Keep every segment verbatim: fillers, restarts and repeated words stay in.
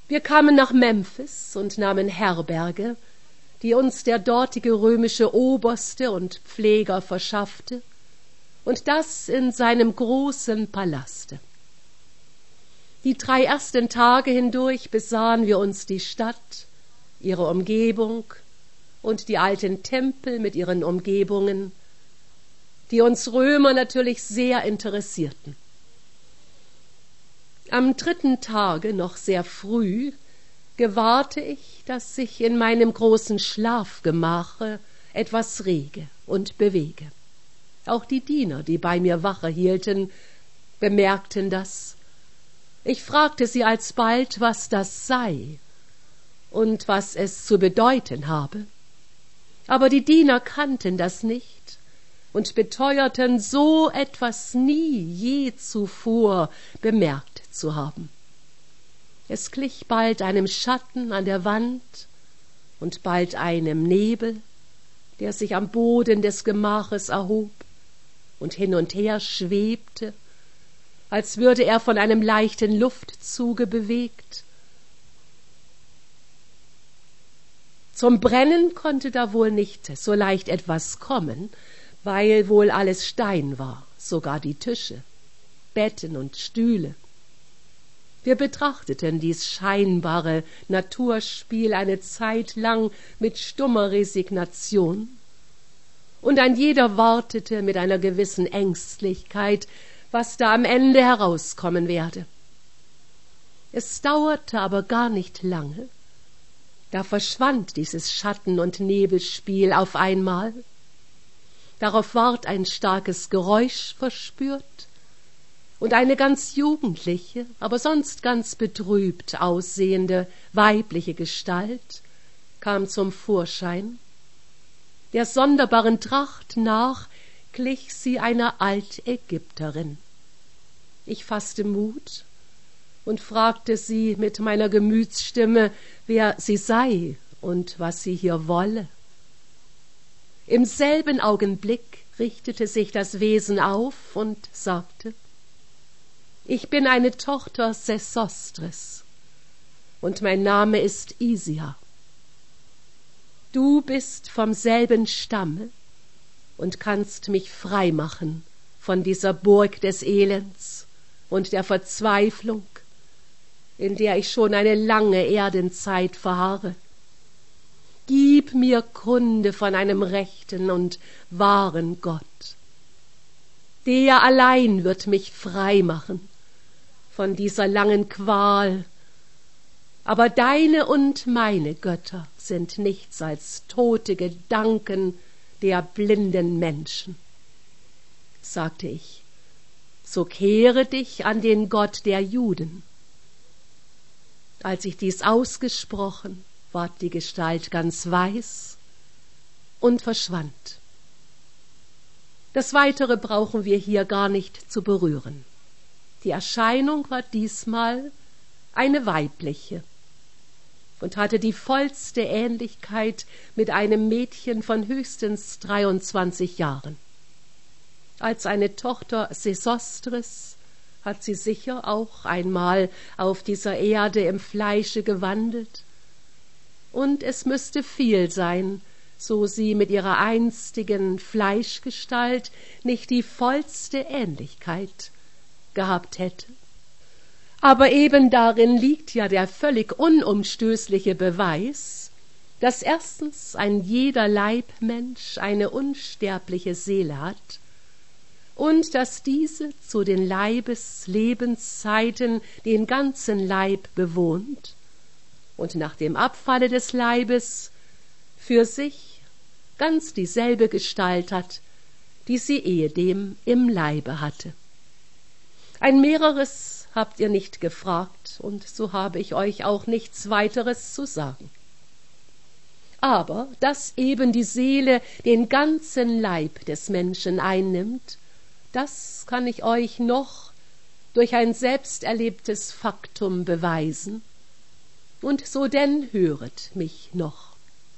Wir kamen nach Memphis und nahmen Herberge, die uns der dortige römische Oberste und Pfleger verschaffte, und das in seinem großen Palaste. Die drei ersten Tage hindurch besahen wir uns die Stadt, ihre Umgebung und die alten Tempel mit ihren Umgebungen, die uns Römer natürlich sehr interessierten. Am dritten Tage, noch sehr früh, gewahrte ich, dass sich in meinem großen Schlafgemache etwas rege und bewege. Auch die Diener, die bei mir Wache hielten, bemerkten das. Ich fragte sie alsbald, was das sei und was es zu bedeuten habe. Aber die Diener kannten das nicht und beteuerten, so etwas nie je zuvor bemerkt zu haben. Es glich bald einem Schatten an der Wand und bald einem Nebel, der sich am Boden des Gemaches erhob und hin und her schwebte, als würde er von einem leichten Luftzuge bewegt. Zum Brennen konnte da wohl nicht so leicht etwas kommen, weil wohl alles Stein war, sogar die Tische, Betten und Stühle. Wir betrachteten dies scheinbare Naturspiel eine Zeit lang mit stummer Resignation, und ein jeder wartete mit einer gewissen Ängstlichkeit, was da am Ende herauskommen werde. Es dauerte aber gar nicht lange, da verschwand dieses Schatten- und Nebelspiel auf einmal. Darauf ward ein starkes Geräusch verspürt, und eine ganz jugendliche, aber sonst ganz betrübt aussehende weibliche Gestalt kam zum Vorschein. Der sonderbaren Tracht nach glich sie einer Altägypterin. Ich faßte Mut und fragte sie mit meiner Gemütsstimme, wer sie sei und was sie hier wolle. Im selben Augenblick richtete sich das Wesen auf und sagte: Ich bin eine Tochter Sesostris, und mein Name ist Isia. Du bist vom selben Stamme und kannst mich frei machen von dieser Burg des Elends und der Verzweiflung, in der ich schon eine lange Erdenzeit verharre. Gib mir Kunde von einem rechten und wahren Gott. Der allein wird mich frei machen von dieser langen Qual, aber deine und meine Götter sind nichts als tote Gedanken der blinden Menschen. Sagte ich, so kehre dich an den Gott der Juden. Als ich dies ausgesprochen, ward die Gestalt ganz weiß und verschwand. Das Weitere brauchen wir hier gar nicht zu berühren. Die Erscheinung war diesmal eine weibliche und hatte die vollste Ähnlichkeit mit einem Mädchen von höchstens dreiundzwanzig Jahren. Als eine Tochter Sesostris hat sie sicher auch einmal auf dieser Erde im Fleische gewandelt, und es müsste viel sein, so sie mit ihrer einstigen Fleischgestalt nicht die vollste Ähnlichkeit gehabt hätte. Aber eben darin liegt ja der völlig unumstößliche Beweis, dass erstens ein jeder Leibmensch eine unsterbliche Seele hat und dass diese zu den Leibes-Lebenszeiten den ganzen Leib bewohnt und nach dem Abfalle des Leibes für sich ganz dieselbe Gestalt hat, die sie ehedem im Leibe hatte. Ein mehreres habt ihr nicht gefragt, und so habe ich euch auch nichts weiteres zu sagen. Aber dass eben die Seele den ganzen Leib des Menschen einnimmt, das kann ich euch noch durch ein selbst erlebtes Faktum beweisen, und so denn höret mich noch.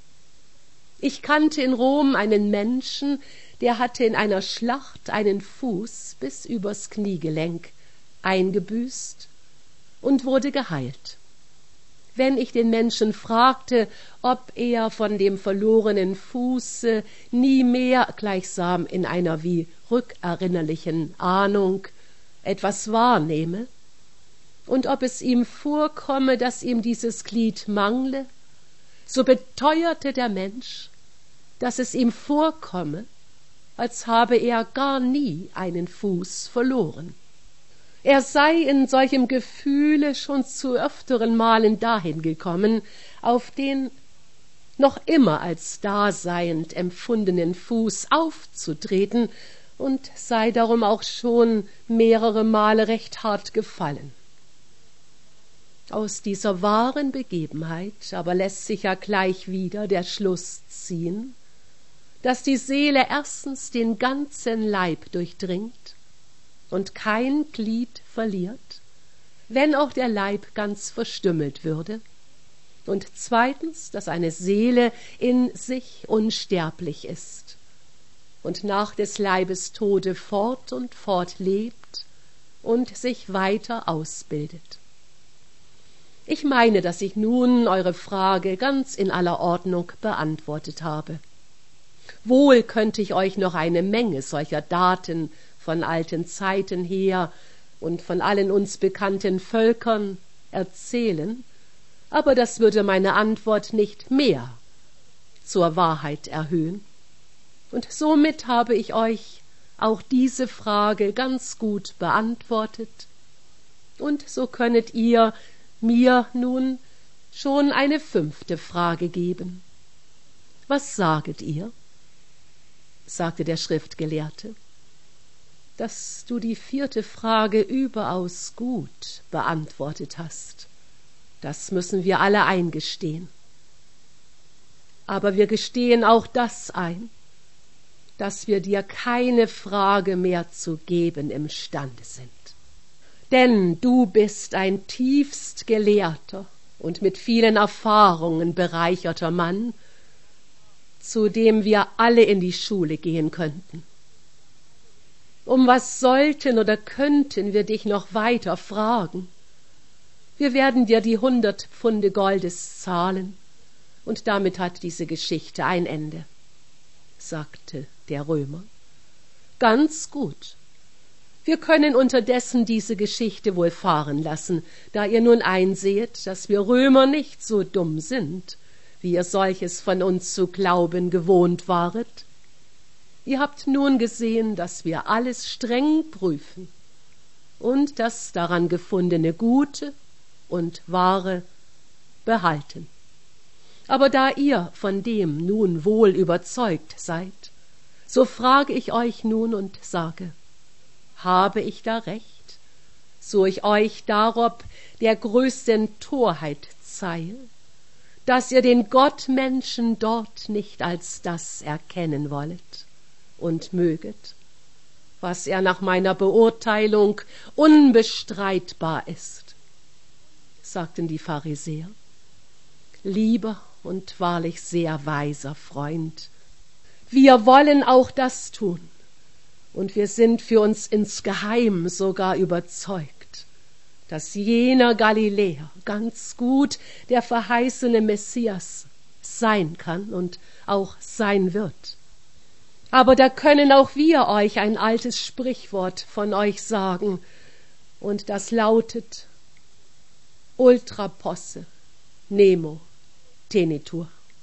Ich kannte in Rom einen Menschen, der hatte in einer Schlacht einen Fuß bis übers Kniegelenk eingebüßt und wurde geheilt. wenn ich den Menschen fragte, ob er von dem verlorenen Fuße nie mehr gleichsam in einer wie rückerinnerlichen Ahnung etwas wahrnehme und ob es ihm vorkomme, dass ihm dieses Glied mangle, so beteuerte der Mensch, dass es ihm vorkomme, als habe er gar nie einen Fuß verloren. Er sei in solchem Gefühle schon zu öfteren Malen dahin gekommen, auf den noch immer als daseiend empfundenen Fuß aufzutreten und sei darum auch schon mehrere Male recht hart gefallen. Aus dieser wahren Begebenheit aber lässt sich ja gleich wieder der Schluss ziehen, dass die Seele erstens den ganzen Leib durchdringt und kein Glied verliert, wenn auch der Leib ganz verstümmelt würde, und zweitens, dass eine Seele in sich unsterblich ist und nach des Leibes Tode fort und fort lebt und sich weiter ausbildet. Ich meine, dass ich nun eure Frage ganz in aller Ordnung beantwortet habe. Wohl könnte ich euch noch eine Menge solcher Daten von alten Zeiten her und von allen uns bekannten Völkern erzählen, aber das würde meine Antwort nicht mehr zur Wahrheit erhöhen. Und somit habe ich euch auch diese Frage ganz gut beantwortet, und so könnet ihr mir nun schon eine fünfte Frage geben. Was saget ihr? Sagte der Schriftgelehrte. Dass du die vierte Frage überaus gut beantwortet hast, das müssen wir alle eingestehen. Aber wir gestehen auch das ein, dass wir dir keine Frage mehr zu geben imstande sind. Denn du bist ein tiefst gelehrter und mit vielen Erfahrungen bereicherter Mann, zu dem wir alle in die Schule gehen könnten. Um was sollten oder könnten wir dich noch weiter fragen? Wir werden dir die hundert Pfunde Goldes zahlen, und damit hat diese Geschichte ein Ende, sagte der Römer. Ganz gut. Wir können unterdessen diese Geschichte wohl fahren lassen, da ihr nun einsehet, dass wir Römer nicht so dumm sind, wie ihr solches von uns zu glauben gewohnt waret. Ihr habt nun gesehen, dass wir alles streng prüfen und das daran gefundene Gute und Wahre behalten. Aber da ihr von dem nun wohl überzeugt seid, so frage ich euch nun und sage, habe ich da recht, so ich euch darob der größten Torheit zeige, dass ihr den Gottmenschen dort nicht als das erkennen wollet und möget, was er nach meiner Beurteilung unbestreitbar ist, sagten die Pharisäer. Lieber und wahrlich sehr weiser Freund, wir wollen auch das tun, und wir sind für uns insgeheim sogar überzeugt, dass jener Galiläer ganz gut der verheißene Messias sein kann und auch sein wird. Aber da können auch wir euch ein altes Sprichwort von euch sagen, und das lautet: Ultra posse, nemo tenitur.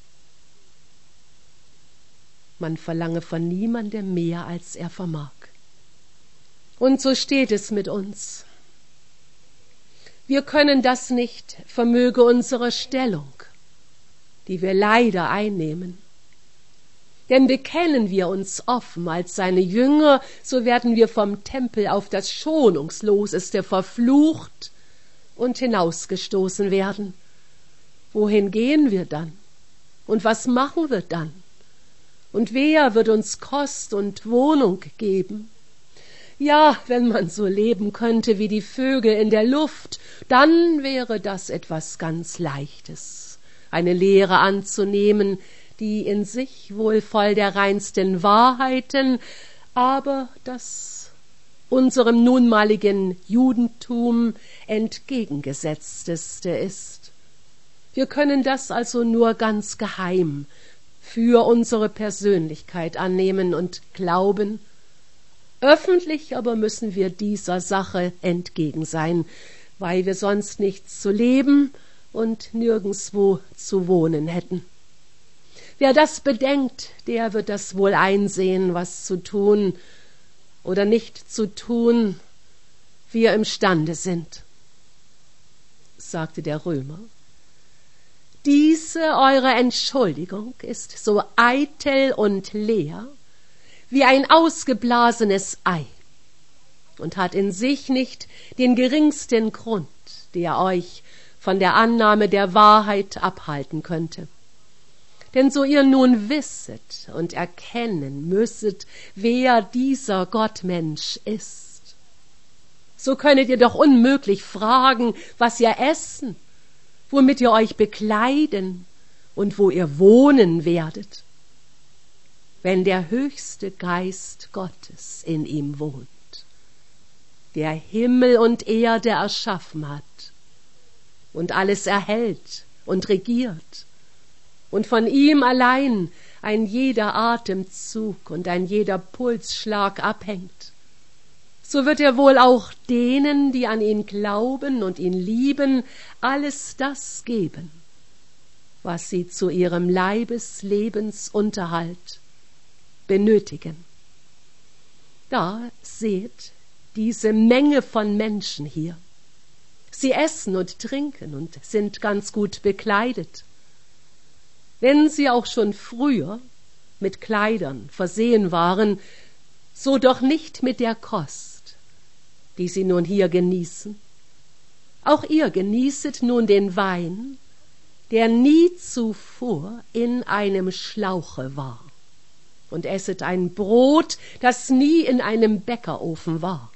Man verlange von niemandem mehr, als er vermag. Und so steht es mit uns. Wir können das nicht, vermöge unserer Stellung, die wir leider einnehmen. Denn bekennen wir uns offen als seine Jünger, so werden wir vom Tempel auf das Schonungsloseste verflucht und hinausgestoßen werden. Wohin gehen wir dann? Und was machen wir dann? Und wer wird uns Kost und Wohnung geben? Ja, wenn man so leben könnte wie die Vögel in der Luft, dann wäre das etwas ganz Leichtes, eine Lehre anzunehmen, die in sich wohl voll der reinsten Wahrheiten, aber das unserem nunmaligen Judentum entgegengesetzteste ist. Wir können das also nur ganz geheim für unsere Persönlichkeit annehmen und glauben. Öffentlich aber müssen wir dieser Sache entgegen sein, weil wir sonst nichts zu leben und nirgendswo zu wohnen hätten. Wer das bedenkt, der wird das wohl einsehen, was zu tun oder nicht zu tun wir imstande sind, sagte der Römer. Diese eure Entschuldigung ist so eitel und leer wie ein ausgeblasenes Ei und hat in sich nicht den geringsten Grund, der euch von der Annahme der Wahrheit abhalten könnte. Denn so ihr nun wisset und erkennen müsset, wer dieser Gottmensch ist, so könnet ihr doch unmöglich fragen, was ihr essen, womit ihr euch bekleiden und wo ihr wohnen werdet, wenn der höchste Geist Gottes in ihm wohnt, der Himmel und Erde erschaffen hat und alles erhält und regiert, und von ihm allein ein jeder Atemzug und ein jeder Pulsschlag abhängt, so wird er wohl auch denen, die an ihn glauben und ihn lieben, alles das geben, was sie zu ihrem Leibeslebens-Unterhalt benötigen. Da seht diese Menge von Menschen hier. Sie essen und trinken und sind ganz gut bekleidet. Wenn sie auch schon früher mit Kleidern versehen waren, so doch nicht mit der Kost, die sie nun hier genießen. Auch ihr genießet nun den Wein, der nie zuvor in einem Schlauche war, und esset ein Brot, das nie in einem Bäckerofen war.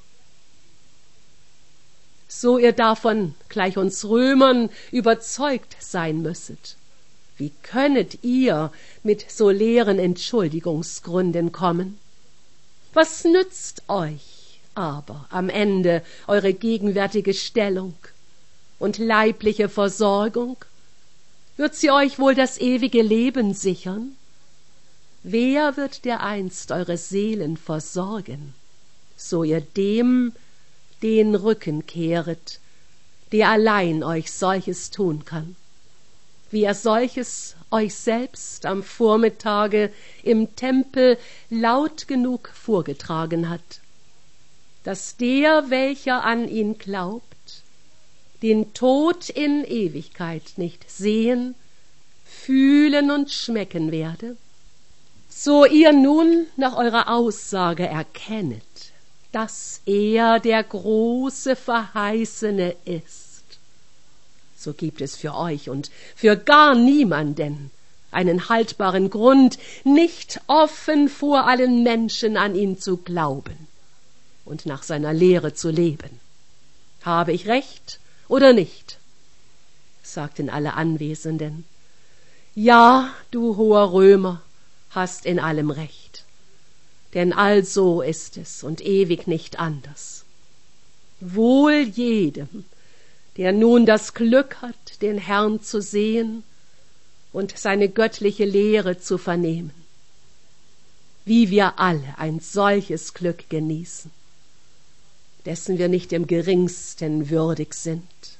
So ihr davon gleich uns Römern überzeugt sein müsset, wie könnet ihr mit so leeren Entschuldigungsgründen kommen? Was nützt euch aber am Ende eure gegenwärtige Stellung und leibliche Versorgung? Wird sie euch wohl das ewige Leben sichern? Wer wird dereinst eure Seelen versorgen, so ihr dem den Rücken kehret, der allein euch solches tun kann? Wie er solches euch selbst am Vormittage im Tempel laut genug vorgetragen hat, dass der, welcher an ihn glaubt, den Tod in Ewigkeit nicht sehen, fühlen und schmecken werde. So ihr nun nach eurer Aussage erkennet, dass er der große Verheißene ist, so gibt es für euch und für gar niemanden einen haltbaren Grund, nicht offen vor allen Menschen an ihn zu glauben und nach seiner Lehre zu leben. Habe ich recht oder nicht? Sagten alle Anwesenden. Ja, du hoher Römer, hast in allem recht, denn also ist es und ewig nicht anders. Wohl jedem, der nun das Glück hat, den Herrn zu sehen und seine göttliche Lehre zu vernehmen, wie wir alle ein solches Glück genießen, dessen wir nicht im geringsten würdig sind.